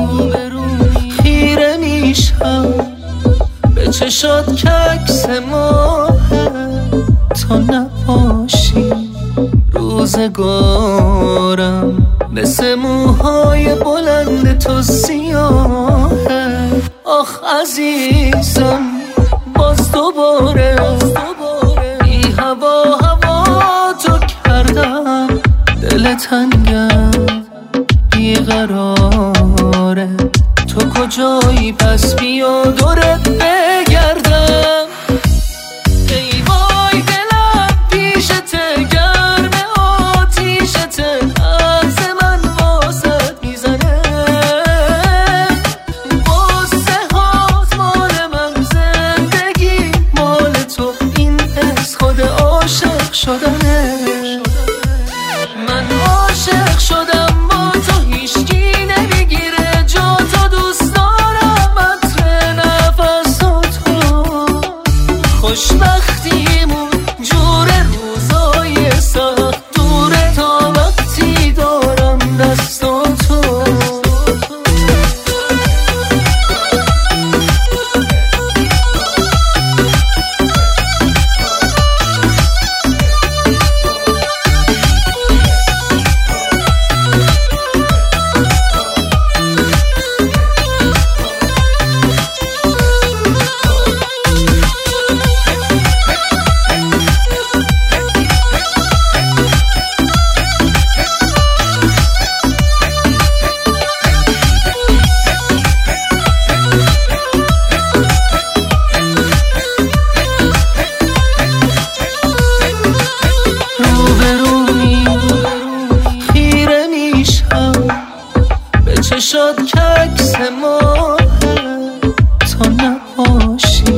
خیره میشم به چشات که عکس ماهه. تا نباشی روزگارم مثل موهای بلند تو سیاهه. آخ عزیزم باز دوباره بی هوا تو کردم. دل تنگم بیقراره، تو کجایی پس بیا دورت بگردم. ای وای دلم پیشته گرم آتیشته، از من واسط میزنه. قصه هات مال من، زندگی مال تو، این حس خود عاشق شدنه. من عاشق شدم با تو، هیچکی نمیگیره جا تو. دوست دارم عطر نفساتو، خوشبختیمون جور روزای سخت دوره تا وقتی دارم دستاتو. چشات که عکس ماهه. تا نباشی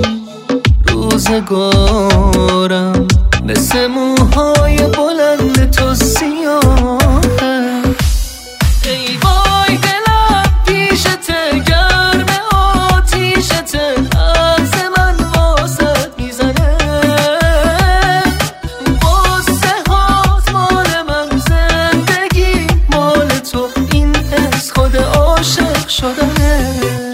روزگارم مثل موهای بلند تو سیاهه. ای وای دلم پیشته گرم آتیشته، از من واسط میزنه. قصه هات مال من، زندگی مال تو، این حس خود عاشق شدنه.